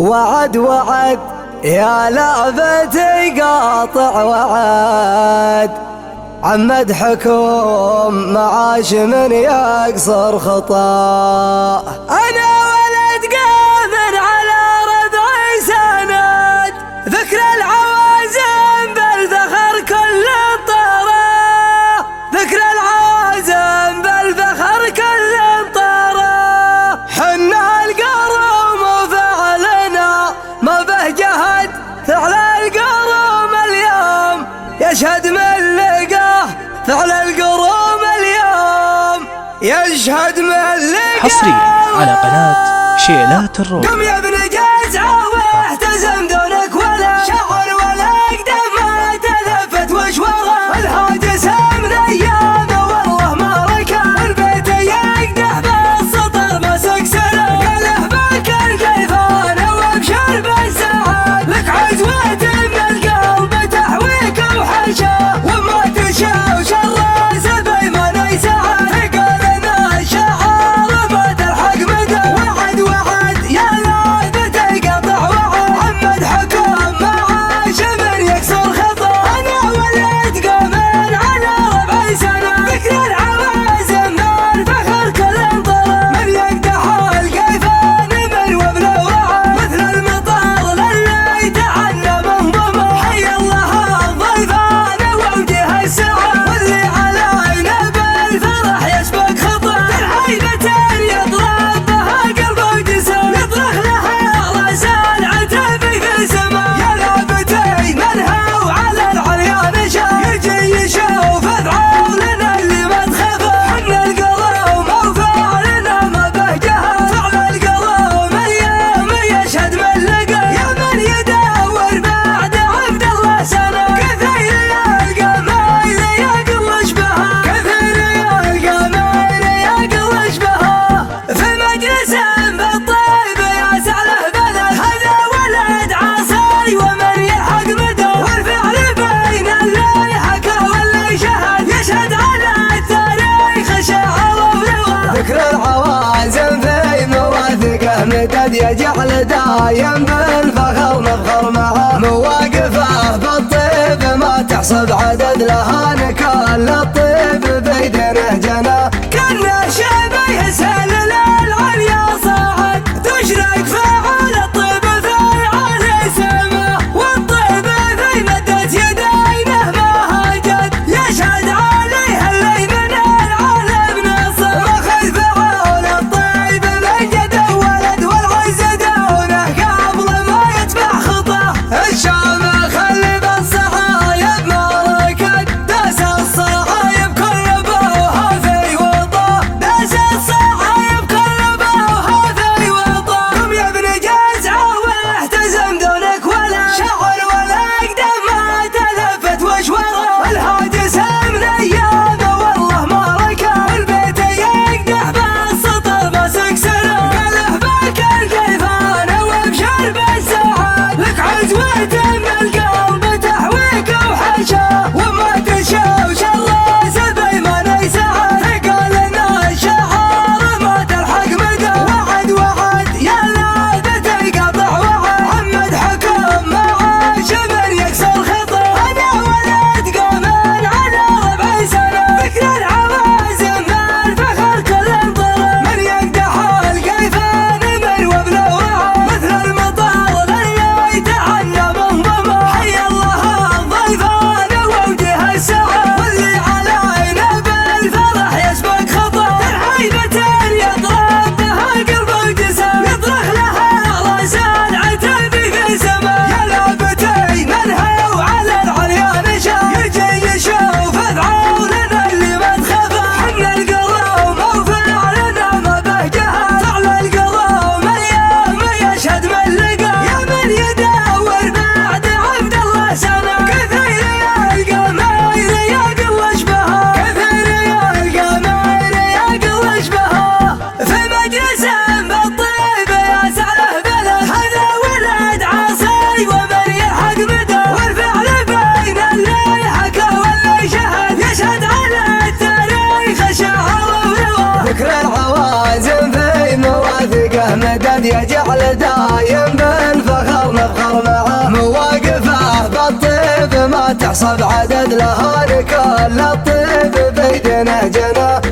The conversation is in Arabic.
وعد وعد يا لعبتي قاطع وعد، عن مدحكم معاش من يقصر خطا. أنا ولد قامر على ربعي سند، ذكر العوازم بالفخر كل الطرا، ذكر العوازم بالفخر كل الطرا. حنا القروم وفعلنا ما به جهد، فعل القروم اليوم يشهد من لقاه، فعل القروم اليوم يشهد من لقاه. حصريا على قناة شيلات الروم. قم يا ابن جزعة واحتزم دونك ولا شعر ولا اقدم ما تلفت وشوره. الهاجس من ايامه والله ما ركع، البيت يقدح بالسطر مسك سنه. قاله باك الكيفان وابشر بالسعاد، لك عزوة من القلب تحويك وحشا، وما تشاو شر سبي ما نيسعد. قالنا الشعار ما تلحق مدى، وعد وعد يا لعبتي قطع وعد، عن مدحكم معاش من يكسر خطا. انا ولد قامر على ربعي سنه، ذكر العوازم بالفخر كل انطرا. من يقدح الكيفان من وابن وعد، مثل المطر للي يتعنى منظمه. حي الله الضيفان ووجه السعاد، واللي علينا بالفرح يسبق خطا. الهيبة يضرب بها قلبه وجسم، يطرح لها رسال عتبي في السماء. يا لعبتي منها وعلى العريان شاف، يجي يشوف افعالنا اللي ما تخفى. حنا القروم وفعلنا ما به جهد، فعل القروم اليوم يشهد من لقاه. يا من يدور بعد عبد الله سنه، كثير يلقى ما يقل شبهه، كثير يلقى ما يقل شبهه. في مجلس بالطيب يا سعله بلد، هذا ولد عصاي ومن يلحق مدى. والفعل بين اللي حكى واللي شهد، يشهد على التاريخ شعر ولوى. ذكر العوازم في مواثقه مدد، يجعل دايم بالفخر نفخر معه. مواقفه بالطيب ما تحسب عدد، لها نكال الطيب بيدنه جنى. كنا شبيه سلل العليا صاعد، تشرك فعال الطيب في عالي سما. والطيب في مدة يدينه ما هاجد، يشهد عليه اللي من العالم نصر. ماخذ فعال الطيب من جد ولد، والعز دونه قبل ما يتبع خطاه. الشام خلي بالصحايب ما ركد، داس الصحايب كربوها في وطا، داس الصحايب كربوها في وطا. قم يا ابن جزعة واحتزم دونك ولا شعر ولا اقدم ما تلفت وشوره. الهاجس من ايامه والله ما ركع، البيت يقدح بالسطر مسك سنه. قاله باك الكيفان وابشر بالسعاد، لك عزوة من القلب تحويك وحشا، وما تشاو شر سبي ما نيسعد. قالنا الشعار ما تلحق مدى، وعد وعد يا لعبتي قطع وعد، عن مدحكم معاش من يكسر خطا. انا ولد قامر على ربعي سنه، ذكر العوازم بالفخر كل انطرا. من يقدح الكيفان من وابن وعد، مثل المطر للي يتعنى منظمه. حي الله الضيفان ووجه السعاد، واللي علينا بالفرح يسبق خطا. الهيبة يضرب بها قلبه وجسم، يطرح لها رسال عتبي في السماء. يا لعبتي منها وعلى العريان شاف، يجي يشوف افعالنا اللي ما تخفى. حنا القروم وفعلنا ما به جهد، فعل القروم اليوم يشهد من لقاه. يا من يدور بعد عبد الله سنه، كثير يلقى ما يقل شبهه، كثير يلقى ما يقل شبهه. في مجلس بالطيب يا سعله بلد، هذا ولد عصاي ومن يلحق مدى. والفعل بين اللي حكى واللي شهد، يشهد على التاريخ شعر ولوى. ذكر العوازم في مواثقه مدد، يجعل دايم بالفخر نفخر معاه مواقفه بالطيب ما تحسب عدد لها لكل الطيب بيدنا جناه